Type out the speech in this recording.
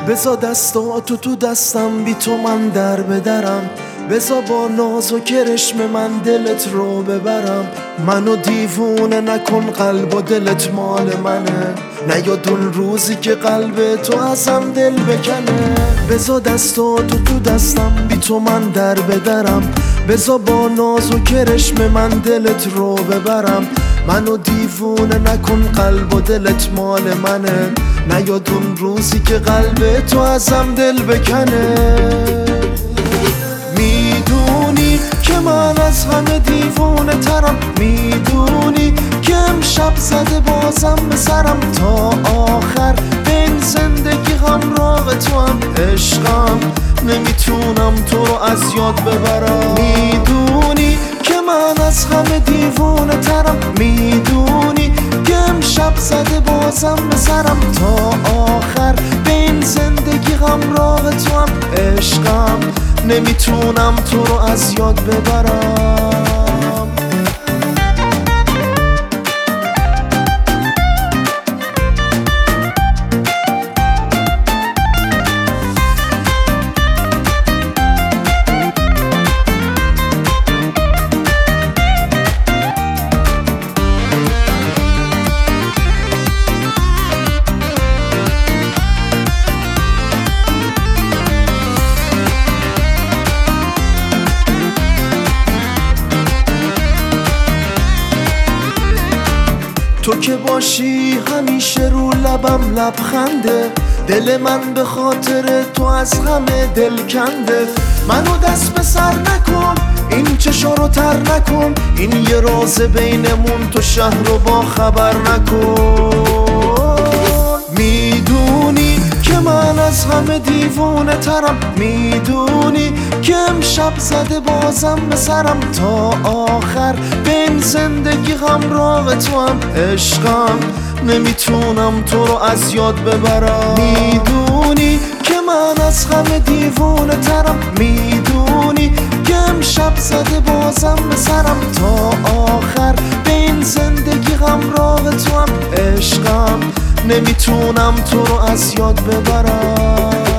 بزا دستاتو تو دستم، بی تو من در بدرم. بزا با ناز و کرشم من دلت رو ببرم. منو دیوونه نکن، قلب و دلت مال منه. نیاد اون روزی که قلب تو ازم دل بکنه. بزا دستاتو تو دستم، بی تو من در بدرم. بزا با ناز و کرشم من دلت رو ببرم. منو دیوونه نکن، قلب و دلت مال منه. نیاد اون روزی که قلب تو ازم دل بکنه. میدونی که من از همه دیوونه ترم. میدونی که امشب زده بازم به سرم. تا آخر به این زندگی همراه تو هم عشقم. نمیتونم تو رو از یاد ببرم. میدونی که من از همه دیوونه ترم. میدونی که امشب زده بازم به سرم. تا آخر به این زندگی همراه تو هم عشقم. نمیتونم تو رو از یاد ببرم. تو که باشی همیشه رو لبم لبخنده. دل من به خاطر تو از همه دل کنده. منو دست به سر نکن، این چشا رو تر نکن. این یه راز بینمون، تو شهر رو با خبر نکن. میدونی که من از همه دیوونه ترم. میدونی که امشب زده بازم به سرم. تا آخر به این زندگی همراه تو هم عشقم. نمیتونم تو رو از یاد ببرم. میدونی که من از همه دیوونه ترم. میدونی که امشب زده بازم به سرم. تا آخر به این زندگی همراه تو هم عشقم. نمیتونم تو رو از یاد ببرم.